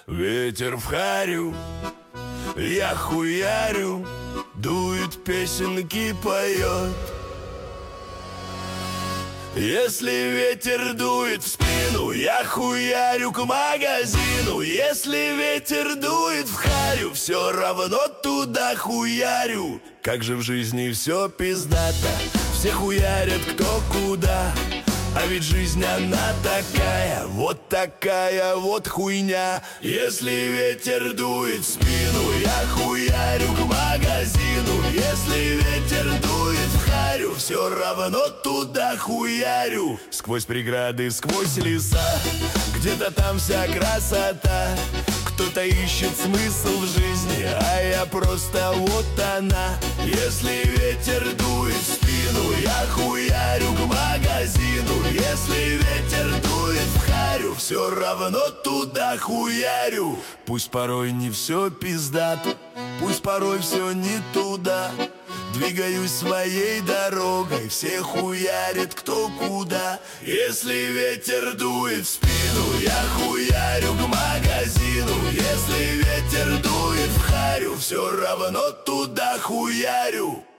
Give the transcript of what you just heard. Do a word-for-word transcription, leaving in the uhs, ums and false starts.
Ветер в харю, я хуярю, дует, песенки поет. Если ветер дует в спину, я хуярю к магазину. Если ветер дует в харю, все равно туда хуярю. Как же в жизни все пиздато, все хуярят кто куда. А ведь жизнь она такая, вот такая вот хуйня. Если ветер дует в спину, я хуярю к магазину. Если ветер дует в харю, все равно туда хуярю. Сквозь преграды, сквозь леса, где-то там вся красота. Кто-то ищет смысл в жизни, а я просто вот она. Если ветер дует в спину, я хуярю к магазину. Если ветер дует в харю, все равно туда хуярю. Пусть порой не все пиздато, пусть порой все не туда. Двигаюсь своей дорогой, все хуярят кто куда. Если ветер дует в спину, я хуярю к магазину. Если ветер дует в харю, все равно туда хуярю.